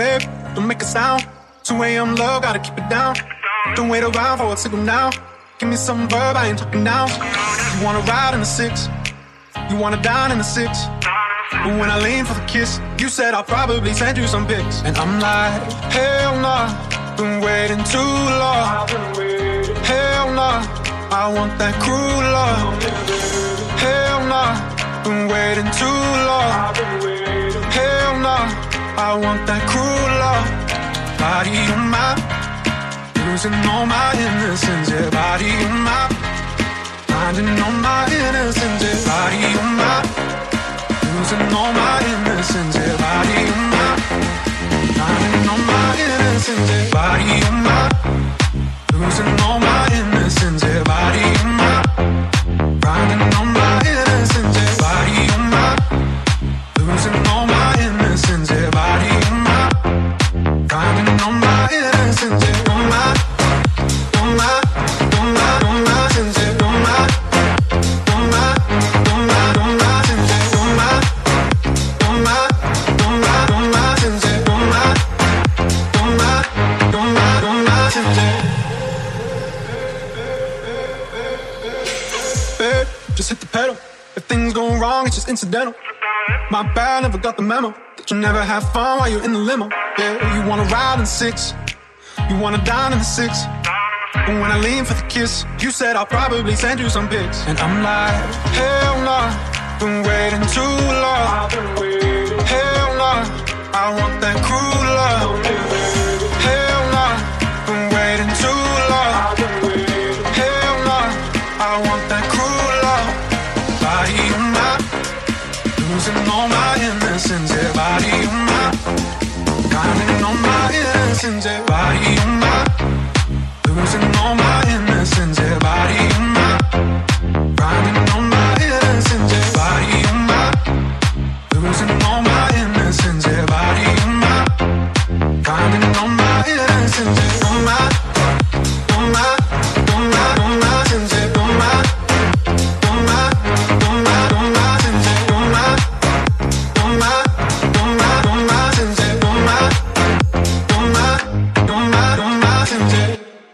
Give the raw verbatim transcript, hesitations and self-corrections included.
Babe, don't make a sound. two a.m. love, gotta keep it down. Don't wait around for a signal now. Give me some verb, I ain't talking now. You wanna ride in the six, you wanna dine in the six. But when I lean for the kiss, you said I'll probably send you some pics. And I'm like, hell nah, been waiting too long. Hell nah, I want that cruel love. Hell nah, been waiting too long. Hell nah, I want that cruel love. Body on my, losing all my innocence. Yeah, body on my, finding all my innocence. Yeah, body on my, losing all my innocence. Yeah, body on my, finding all my innocence. Yeah, body on my, losing all my innocence. Yeah, body on my, finding all my innocence. Yeah, body on my, losing all my innocence. Yeah, body on my, finding all my innocence. Yeah, on my, on my, on my, on my innocence. Yeah, on my, on my, on my, on my innocence. Yeah, on my, on my, on my, on my innocence. Yeah, on my, on my, on my, on my innocence. Babe, just hit the pedal. If things go wrong, it's just incidental. My bad, never got the memo that you never have fun while you're in the limo. Yeah, you wanna ride in the six, you wanna dine in the six. But when I lean for the kiss, you said I'll probably send you some pics. And I'm like, hell nah, been waiting too long. Hell nah, I want that cruel love. Hell nah, been waiting too long. Hell nah, I want that cruel love. Body on my, losing all my innocence. Yeah, body on my, finding all my innocence. Yeah, body on my, losing all my innocence. Yeah, body on my, finding all my innocence. Yeah, body on my, losing all my innocence.